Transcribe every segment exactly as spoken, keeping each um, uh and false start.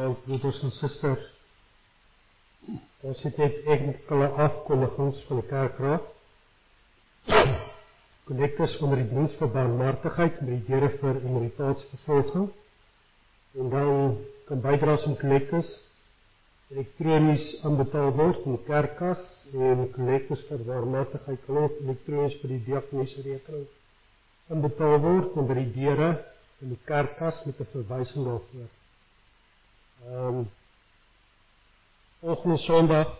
Goeiemiddag, broeders en susters. Ons het net enkele afkondigings van die kerkraad. Collectors onder die diens vir barmhartigheid met die deure vir emeritaatvervolging. En dan kan bydraes en collectors elektronies aanbetaal word in die kerkkas en collectors vir barmhartigheid kan ook elektronies vir die diakoniese rekening aanbetaal word en by die deure in die kerkkas met 'n verwysing daarvoor. Um, volgende Sondag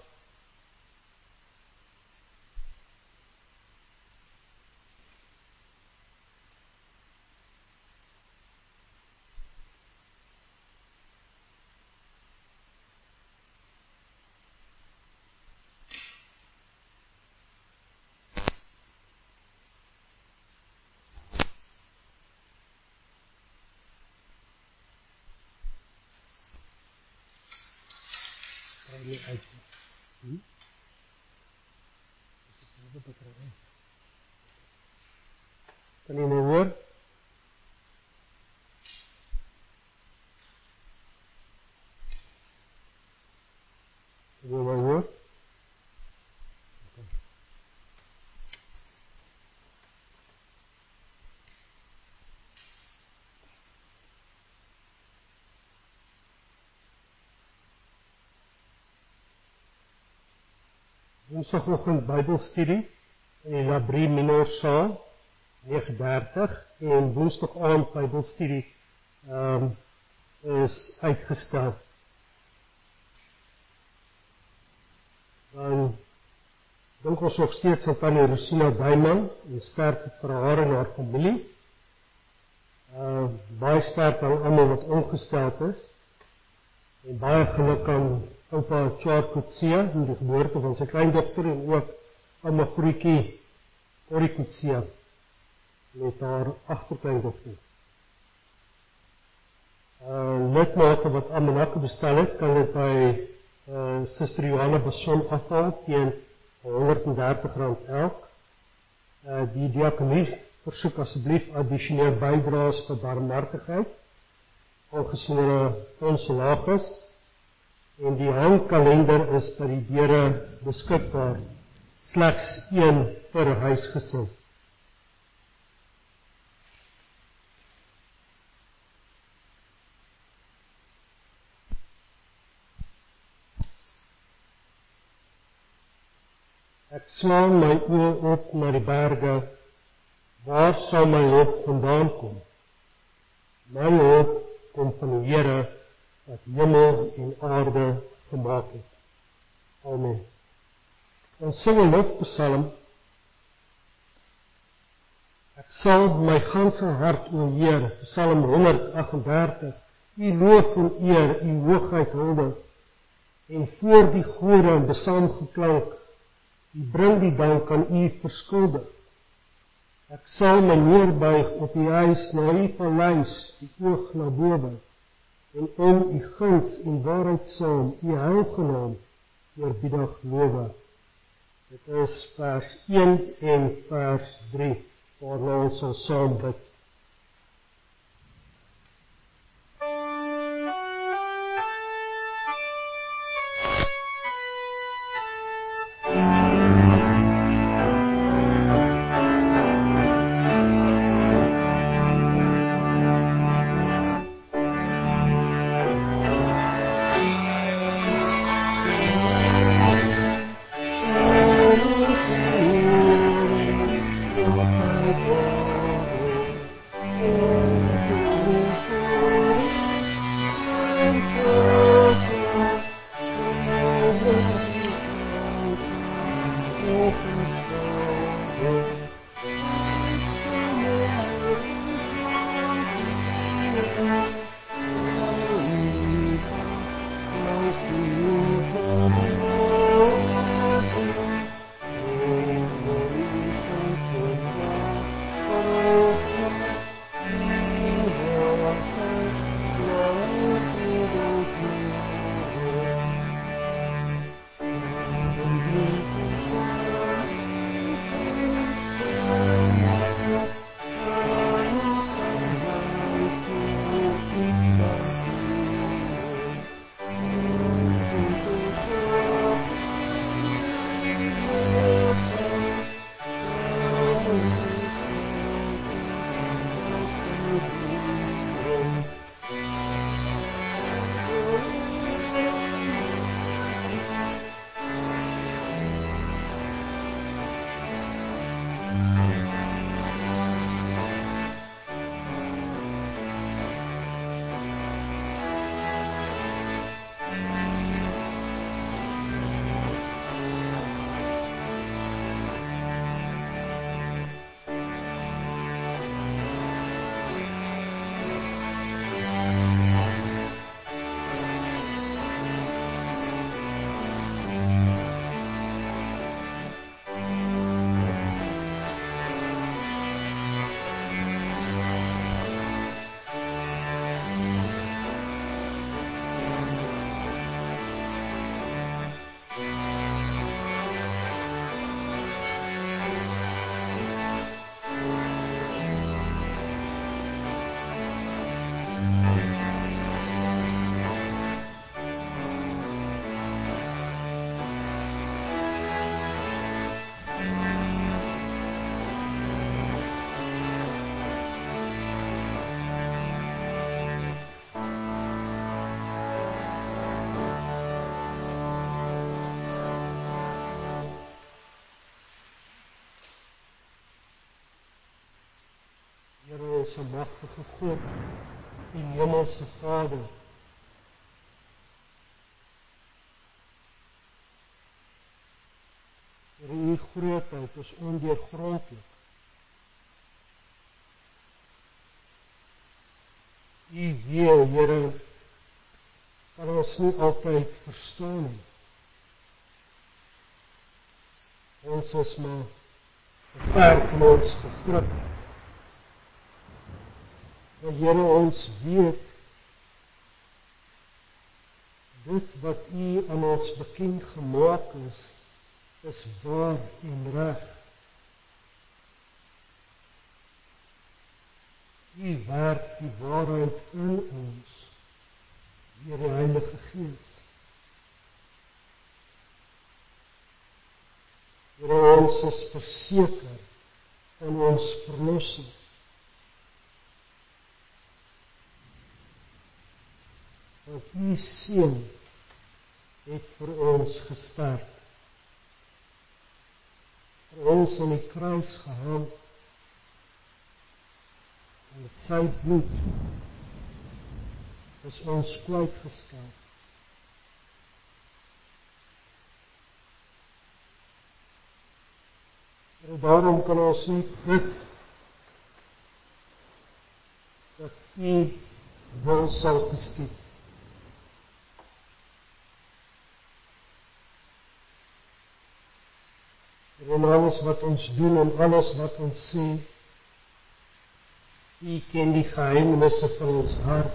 uit. Hm? Kan jy nou hoor? Kan jy nou hoor? Woensdagoggend Bybelstudie in die Labrie Minor saal nege dertig en woensdag aand Bybelstudie um, is uitgestel. Dan dink ons nog steeds aan Tannie Rosina Duiman en sterkte vir haar en haar familie. Uh, baie sterkte aan almal wat ongesteld is en baie geluk aan oupa Tjaar Kutsia in die geboorte van sy kleindogter en ook ouma Groetjie Corrie Kutsia met haar agterkleindogter. Uh, lidmate wat almanakke bestel het, kan dit by uh, Suster Johanna Beson afhaal teen honderd en dertig rand elk. Uh, die diakonie versoek asseblief addisioneel bydraes vir barmhartigheid, aangesien hulle ons laag is. En die hangkalender is by die deure beskikbaar, slegs een per huisgesin. Ek slaan my oë op na die berge, waar sal my hulp vandaan kom? My hulp kom van die Here, wat hemel en aarde gemaak het. Amen. Ons sing 'n lofpsalm. Ek sal my ganse hart, o Heer, Psalm honderd agt en dertig, U loof en eer, U hoogheid hulde, en voor die gode in psalm geklank, U bring die dank aan U verskuldig. Ek sal my neerbuig op U huis, na U paleis, die oog na bowe, en om U guns en waarheid saam, U heilgenaam, eerbiedig lowe. Dit is vers een en vers drie, waarna ons sal saam bid. ons magtige God, die hemelse Vader. Here, U grootheid is ondeurgrondlik. U weë, Here, kan ons nie altyd verstaan nie. Ons is maar beperk in ons begrip. Maar Here, ons weet, dit wat U aan ons bekend gemaak is, is waar en reg. U werk die waarheid in ons, deur die Heilige Gees. Here, ons is verseker van ons verlossing. Want U Seun het vir ons gesterf. Vir ons aan die kruis gehang. En met sy bloed is ons kwytgeskeld. En daarom kan ons nie bid dat U wil sal geskied. En alles wat ons doen en alles wat ons sê, U ken die geheimenisse van ons hart.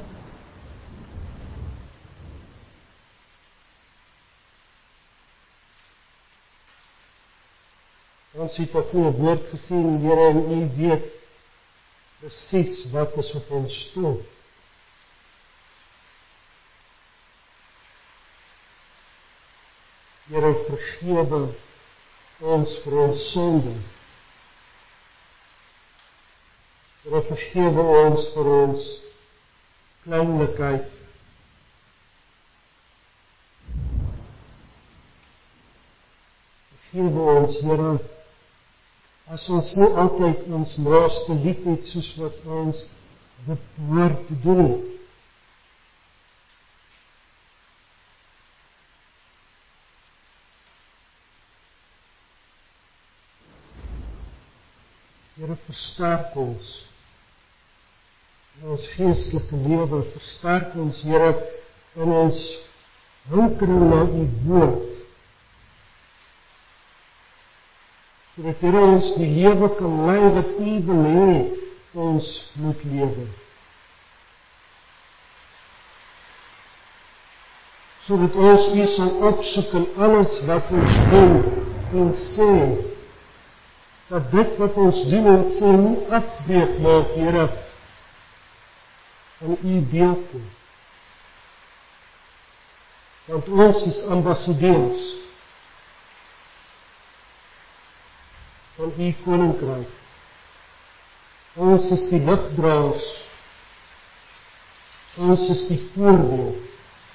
Ons het op U woord gesien, Here, en U weet presies wat is op ons stoel. Here, vergewe ons vir ons sonde. Here, vergewe ons vir ons kleinlikheid. Vergewe ons, Here, as ons nie altyd ons naaste liefhet soos wat ons dit behoort te doen. Here, versterk ons in ons geestelike lewe, versterk ons, Here, in ons hinkering na U woord, sodat Here ons die lewe kan lei wat U wil hê ons moet lewe. Sodat ons U sal opsoek in alles wat ons doen en sê, dat dit wat ons doen en sê nie afbreek maak, Here, van U beeld nie. Want ons is ambassadeurs van U koninkryk. Ons is die ligdraers. Ons is die voorbeeld.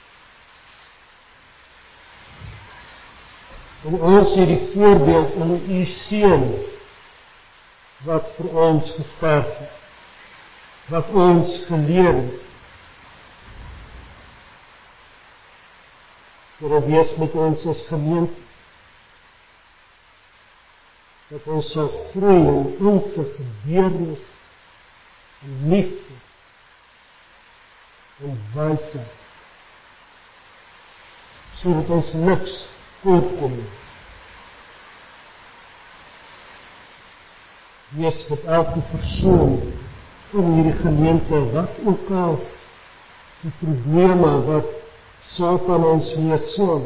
En ons het die voorbeeld in U Seun, wat vir ons gesterf het, wat ons geleer het. Here, wees met ons as gemeente, dat ons sal groei in insig, deernis, en liefde, en wysheid, sodat ons niks voorkom. Wees met elke persoon in hierdie gemeente, wat ook al die probleme wat Satan ons mee slaan.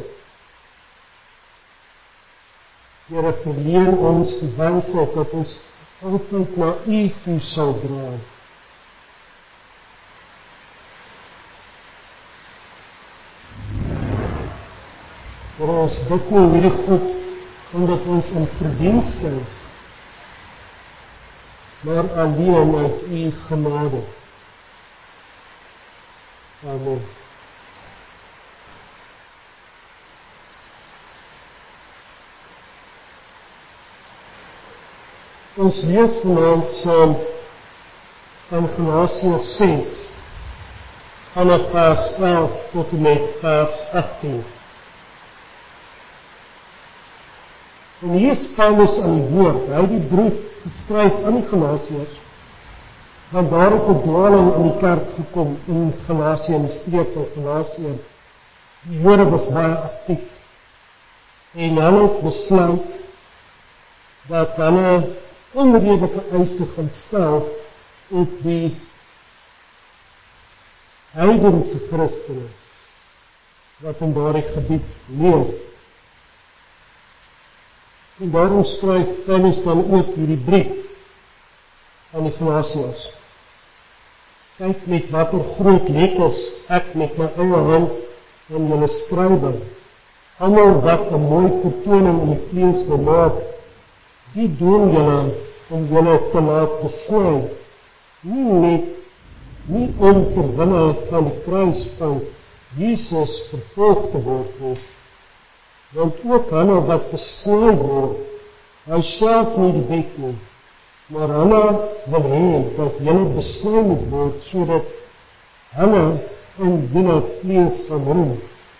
Here, verleen ons die wysheid dat ons altyd na U toe sal draai. Here, ons bid nie hierdie goed omdat ons in verdienste is, maar alleen uit U genade. Amen. Ons lees vanaand saam in Galasiërs ses, vanaf vers twaalf tot en met vers agttien. En hier is Paulus aan die woord, hy het die brief geskryf aan die Galasiërs, want daar het 'n dwaling in die kerk gekom in Galasië, in die streek van Galasië. Die Jode was baie aktief, en hulle het besluit dat hulle onredelike eise gaan stel op die heidense Christene wat in daardie gebied leef. En daarom skryf Paulus dan ook hierdie brief aan die Galasiërs. Kyk met watter groot letters ek met my eie hand aan julle skrywe. Almal wat 'n mooi vertoning in die vlees bemaak, die doen julle om julle te laat besny, nie net nie om ter wille van die kruis van Jesus vervolg te word nie, want ook hulle wat besny word, hy self nie die wet nie, maar hulle wil hê dat julle besny moet word, sodat hulle in julle vlees kan roem.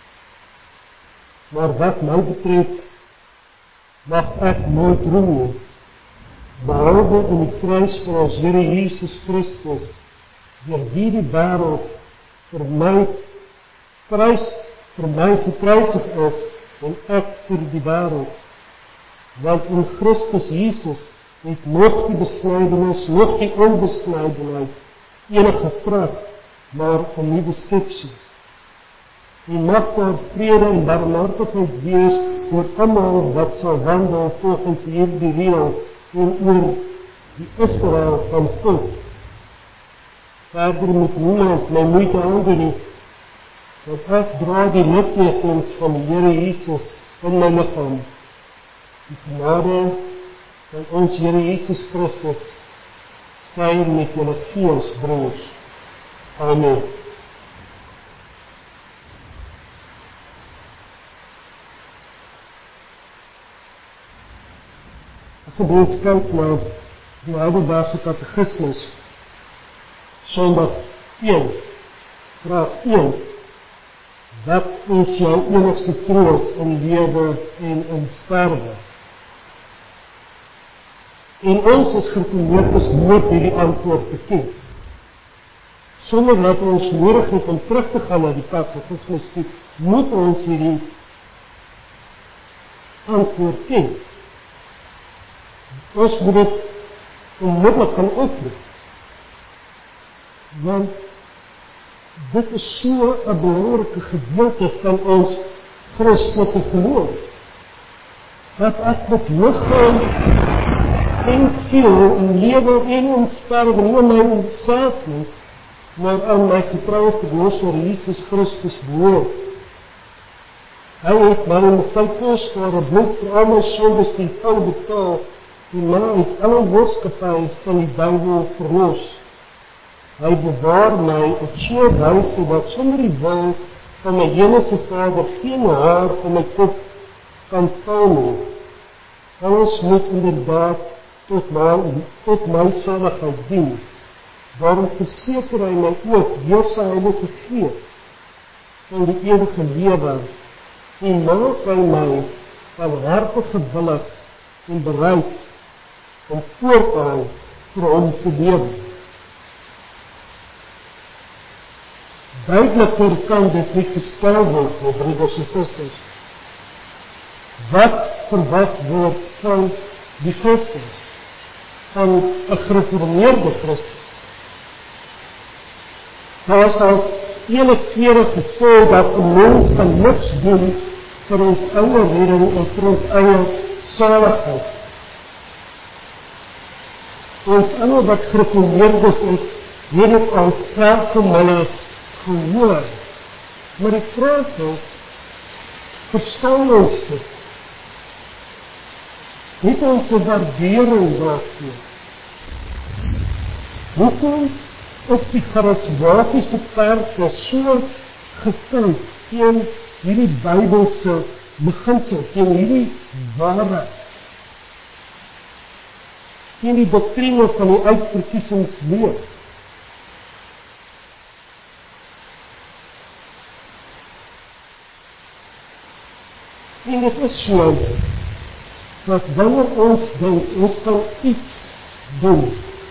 Maar wat my betref, mag ek nooit roem nie, behalwe in die kruis van ons Here Jesus Christus, deur wie die wêreld vir my kruis, vir my gekruisig is, en ek vir die wêreld. Want in Christus Jesus het nog die besnydenis, nog die onbesnydenheid enige krag, maar 'n nuwe skepsel. En mag daar vrede en barmhartigheid wees oor almal wat sal wandel volgens hierdie reël en oor die Israel van God. Verder moet niemand my moeite aandoen nie, want ek dra die littekens van die Here Jesus in my liggaam. Die genade van ons Here Jesus Christus sy met julle gees, broers. Amen. As jy mens kyk na die Heidelbergse Katekismus, Sondag een, vraag een, wat is jou enigste troos in lewe en in sterwe? En ons as gereformeerdes moet hierdie antwoord beken, sonder dat ons nodig het om terug te gaan na die Katekismus toe, moet ons hierdie antwoord ken. Ons moet dit onmiddellik gaan oproep, want dit is so 'n belangrike gedeelte van ons Christelike geloof, dat ek met liggaam en siel en lewe en in sterwe nie aan myself nie, maar aan my getrouwe verlosser Jesus Christus behoort. Hy het my met sy kosbare bloed vir al my sondes ten volle betaal, en my uit alle heerskappy van die duiwel verlos. Hy bewaar my op so 'n wyse dat sonder die wil van my hemelse Vader geen haar van my kop kan val nie. Alles moet inderdaad tot my, tot my saligheid dien. Daarom verseker hy my ook deur sy Heilige Gees van die ewige lewe, en maak hy my van harte gewillig en bereid om voortaan vir hom te lewe. Duideliker kan dit nie gestel word, my broeders en susters. Wat verwag word van die Christen, van 'n gereformeerde Christen? Daar is al vele kere gesê dat 'n mens kan niks doen vir ons eie redding en vir ons eie saligheid. Ons almal wat gereformeerdes is, weet dit al ver van hulle gehoor. Maar die vraag is, verstaan ons dit? Het ons 'n waardering daarvoor? Hoekom is die charismatiese kerke so gekant teen hierdie Bybelse beginsel, teen hierdie waarheid, teen die doktrine van die uitverkiesingsleer? En dit is so, dat wanneer ons dink, ons kan iets doen,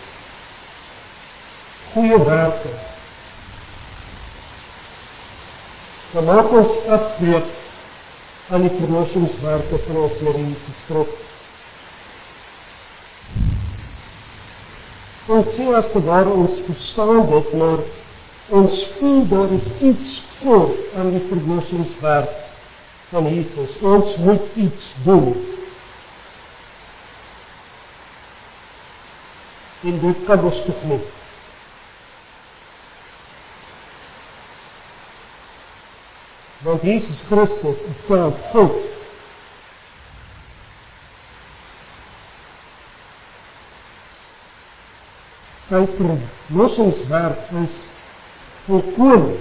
goeie werke, dan maak ons afbreek aan die verlossingswerke van ons Here Jesus Christus. Ons sê as te ware ons verstaan dit, maar ons voel daar is iets kort aan die verlossingswerk van Jesus. Ons moet iets doen. En dit kan ons toch nie. Want Jesus Christus is self God. Sy verlossingswerk is volkome.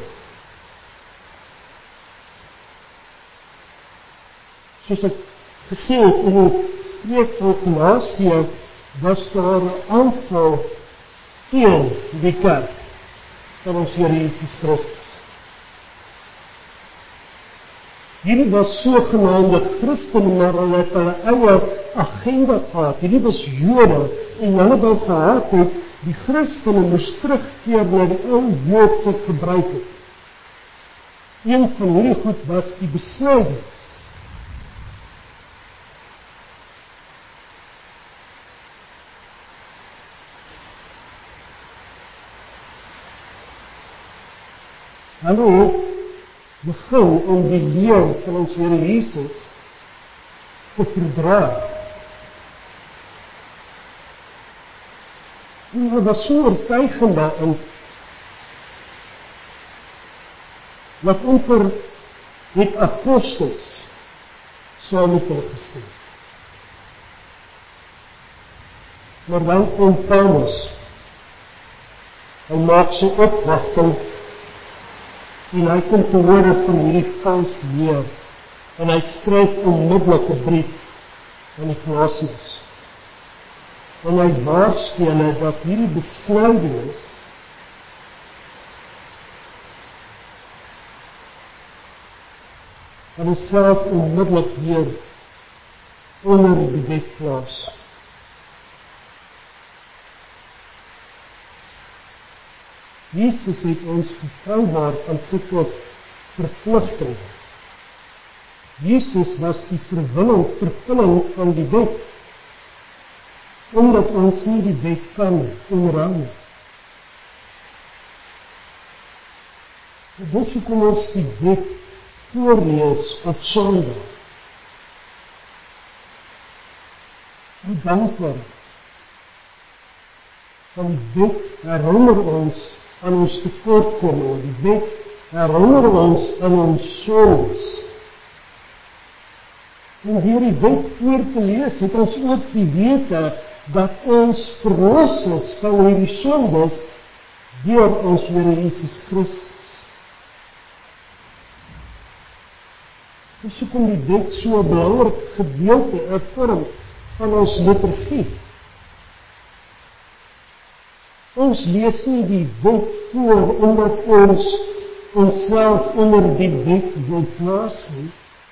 Soos ek gesê het in die spreek van Galasië, was daar 'n aanval teen die kerk van ons Here Jesus Christus. Hierdie was sogenaamde Christene, maar hulle het hulle eie agenda gehad. Hierdie was Jode, en hulle wou gehad het, die Christene moes terugkeer na die ou Joodse gebruike. Een van hierdie goed was die besnydings. Hulle begin om die leer van ons Here Jesus te verdra. En hulle was so oortuigend daarin, dat amper het apostels saam met hulle gestem. Maar dan kom Paulus, hy maak sy opwagting, en hy kom te hore van hierdie vals leer, en hy skryf onmiddellik 'n brief aan die Galasiërs. En hy waarsku hulle dat hierdie besnydings en homself onmiddellik weer onder die wet plaas. Jesus het ons gevrywaar van sulke verpligtinge. Jesus was die vervulling, vervulling van die wet, omdat ons nie die wet kan onderhou nie. Dis hoekom ons die wet voorlees op Sondag. En dankbaar. Want die wet herinner ons aan ons tekortkominge. Die wet herinner ons aan ons sondes. En deur die wet voor te lees, het ons ook die wete dat ons verlos is van hierdie sondes deur ons Here Jesus Christus. Dis hoekom die wet so 'n belangrike gedeelte, 'n vorm van ons liturgie. Ons lees nie die wet voor omdat ons onsself onder die wet wil plaas nie.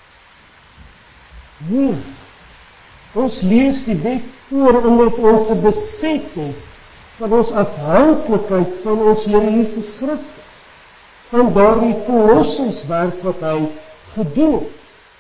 Nee, ons lees die wet voor omdat ons 'n besef het van ons afhanklikheid van ons Here Jesus Christus, van daardie verlossingswerk wat hy gedoen het.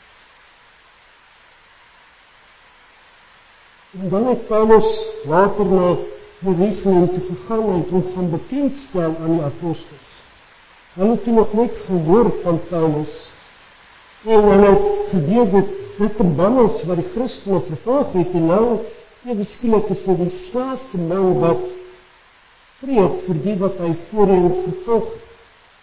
En dan het Paulus later na Jerusalem toe gegaan en toe gaan bekendstel aan die apostels. Hulle het toe nog net gehoor van Paulus en hulle het geweet dat dit die man is wat die Christene vervolg het en nou, ewe skielik is dit dieselfde man wat preek vir die wat hy voorheen vervolg het.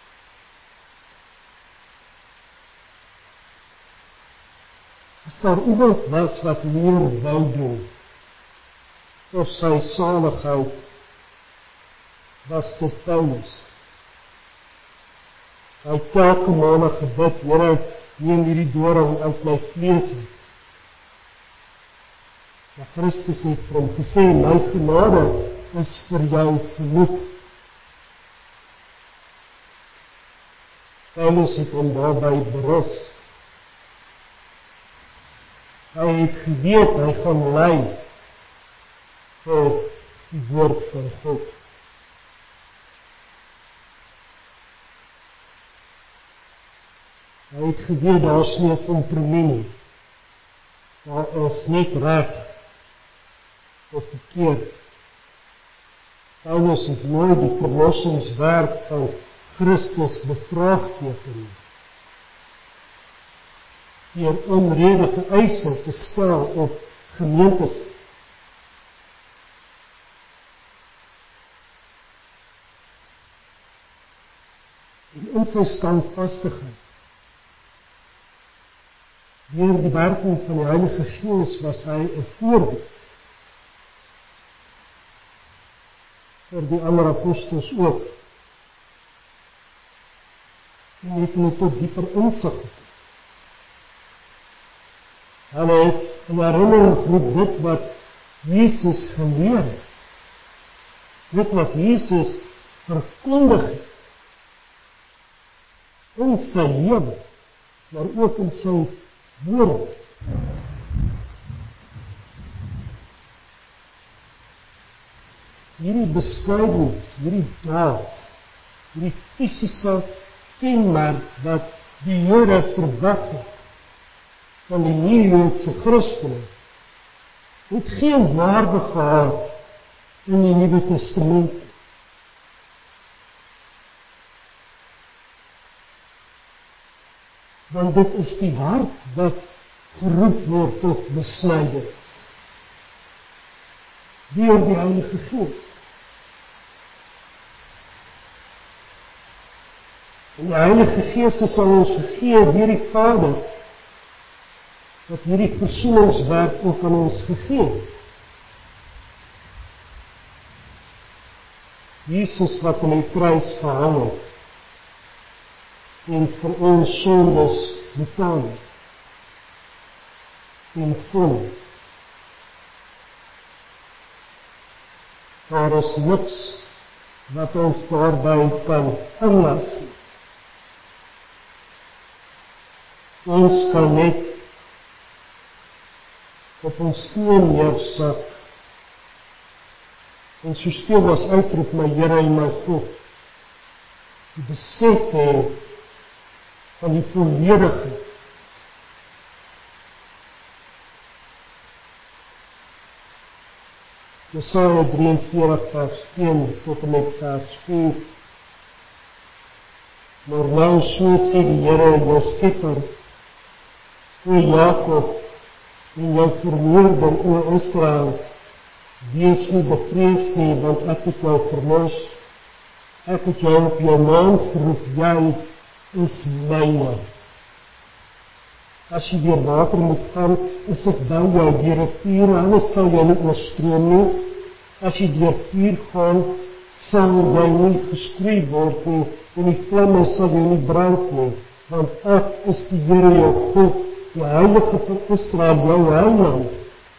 As daar iemand was wat meer wou doen vir sy saligheid, was dit Paulus. Hy het elke maand gebid, Here, neem hierdie doring uit my vlees. Maar Christus het vir hom gesê, my genade is vir jou genoeg. Paulus het hom daarby berus. Hy het geweet, hy gaan lei vir die woord van God. Hy het geweet, daar is nie 'n kompromie nie. Daar is net reg of verkeerd. Paulus het nooit die verlossingswerk van Christus bevraagteken deur onredige eise te stel op gemeentes. En in sy standvastigheid, deur die werking van die Heilige Gees, was hy 'n voorbeeld vir die ander apostels ook. En het hulle tot dieper insig gekom. Hulle het in herinnering geroep dit wat Jesus geleer het. Dit wat Jesus verkondig het. In sy lewe, maar ook in sy woord. Hierdie beskrywings, hierdie daad, hierdie fisiese kenmerk wat die Here verwag het van die Nuwe Christene, het geen waarde gehad in die Nuwe Testament. Want dit is die hart wat geroep word tot besnydenis. Deur die Heilige Gees. En die Heilige Gees is aan ons gegee deur die Vader, wat hierdie versoeningswerk ook aan ons gegee het. Jesus wat aan die kruis gehang het, en vir ons sondes betaal het, en vol. Daar is niks wat ons daarby kan inlas. Ons kan net op ons stoel neersak en so stil as uitroep, my Here en my God, die besef hê van die volledige Jesaja drieënveertig vers een tot en met vers vier. Maar nou so sê die Here, jou Skepper, o Jakob, en jou vermeerder, o Israel, wees nie bevrees nie, want ek het jou verlos. Ek het jou op jou naam geroep, jy is myne. As jy deur water moet gaan, is ek by jou, deur 'n vuur, alles sal jou nie oorstroom nie. As jy deur vuur gaan, sal jy nie geskroei word nie, en die vlamme sal jou nie brand nie, want ek is die Here jou God, die Heilige van Israel, jou heiland.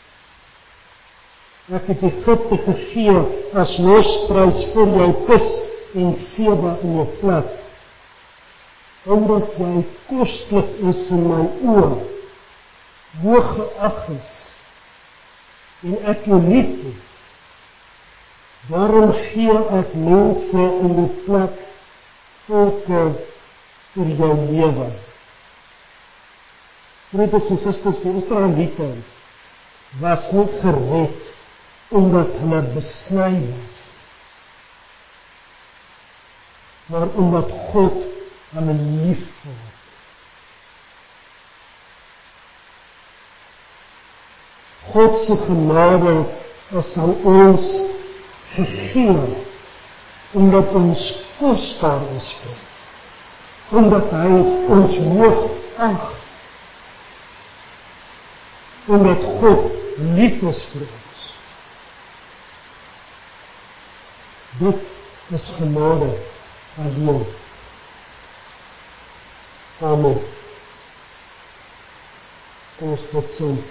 Ek het Egipte gegee as losprys vir jou kus en Seba in jou plat, omdat jy koslik is in my oë, hooggeag is, en ek jou lief het. Daarom gee ek mense in die plek volke vir jou lewe. Broeders en susters, die Israeliete was nie gered omdat hulle besny was, maar omdat God hulle lief gehad. God se genade is aan ons gegee, omdat ons kosbaar is, omdat hy ons hoog ag, omdat God lief is vir ons. Dit is genade alleen. Amen. Ons bid saam.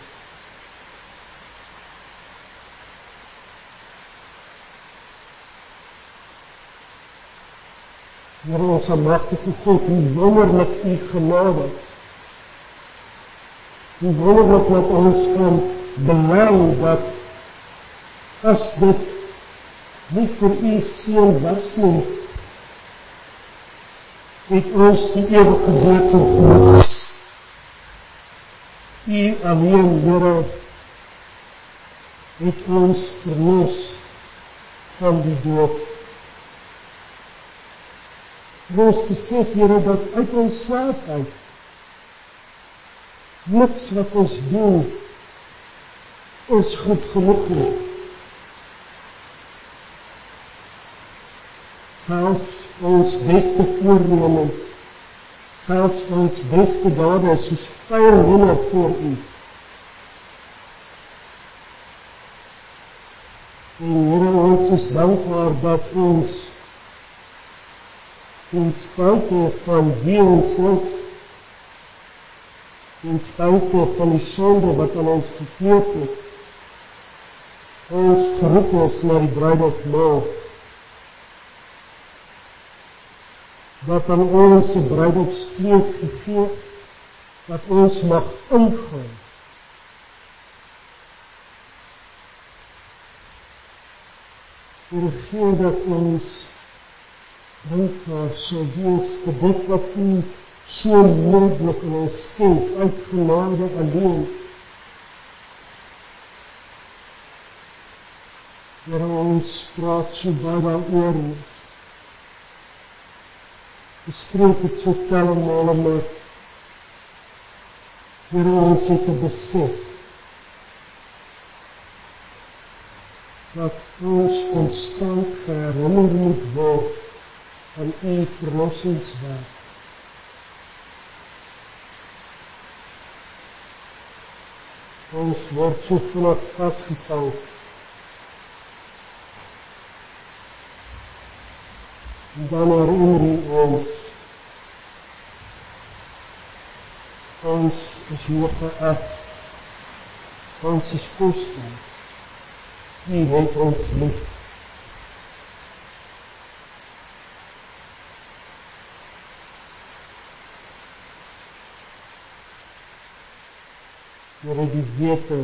Here ons almagtige God, hoe wonderlik u genade hoe wonderlik dat ons kan bely dat as dit nie vir u seun was nie, het ons die ewige dood verkoos. U alleen, Here, het ons verlos van die dood. Ons besef, Here, dat uit ons self uit, niks wat ons doen, ons goed genoeg is. Selfs ons beste voornemens, selfs ons beste dade, soos vuil hinder voor u. En Here, ons is dankbaar dat ons, in spite van wie ons is, in spite van die sonde wat aan ons gekleed het, ons geroep is na die bruilofmaal, dat aan ons die bruilofskleed gegee, dat ons mag ingaan. Here, gee dat ons dankbaar sal wees vir dit wat u so moontlik in ons skenk, uit genade alleen. Here, ons praat so baie daaroor, bespreek het so tellemale, maar Here, ons het te besef dat ons constant herinner moet word aan u verlossingswerk. Ons word so vinnig vasgevang en dan herinner u ons ons is hier geëg, ons is kosbaar, u het ons lief. Here, die wete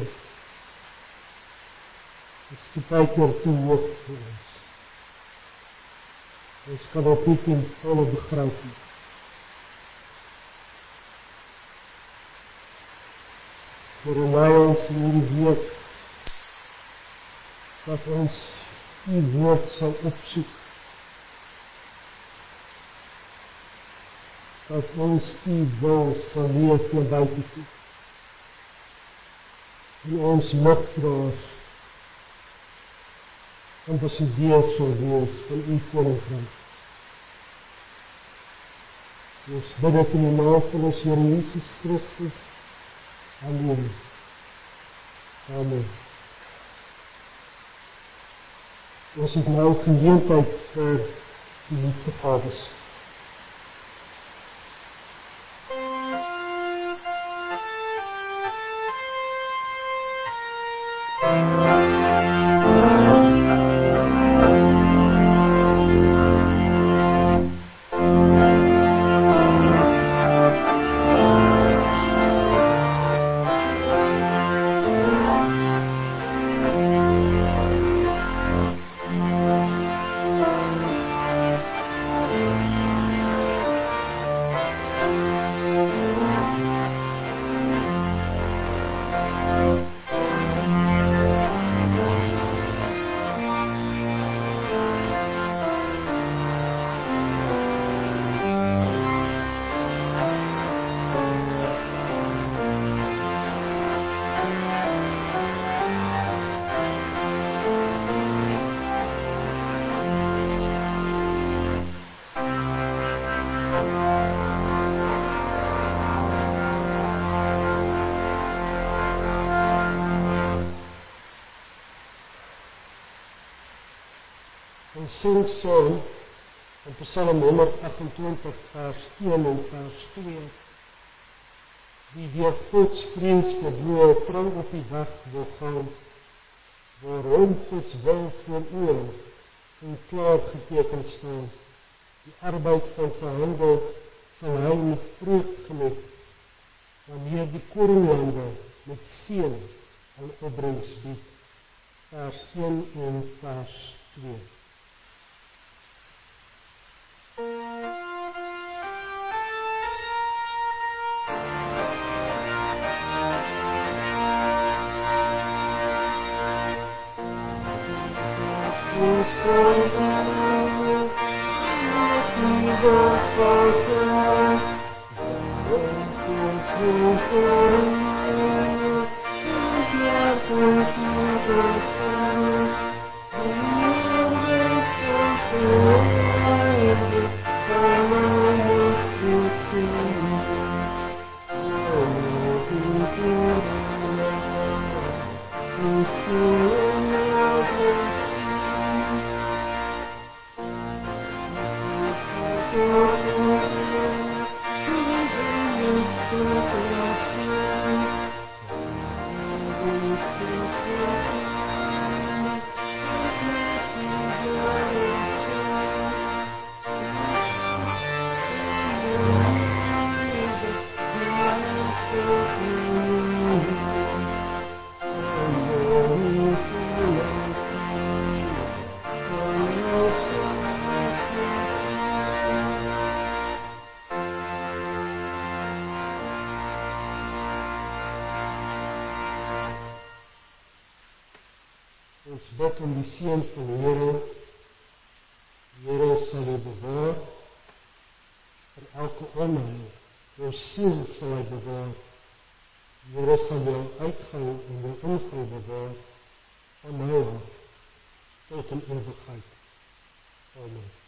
is die baie te hoog vir ons. Ons kan ook nie ten volle begryp nie. Here, laai ons in die week dat ons u woord sal opsoek, dat ons u wil sal leef na buite toe, en ons ligdraers ambassadeurs sal wees van u koninkryk. Ons bid dit in die naam van ons Here Jesus Christus. Amen. Amen. Ons het nou geleentheid vir die liefdegawes. Ons sing saam in Psalm honderd agentwintig vers een en vers twee. Die deur Gods vrees gebloe trouw op die weg wil gaan, waarom Gods wil voor oor en klaar geteken staan. Die arbeid van sy hande sal hy met vreugd geniet. wanneer die koringlande met seën hulle opbrengs bied. Vers een en vers twee. Ons bid om die seën van die Here. Die Here sal jou bewaar van elke onheil. Jou siel sal hy bewaar. Die Here sal jou uitgang en jou ingang bewaar van nou af tot in ewigheid. Amen.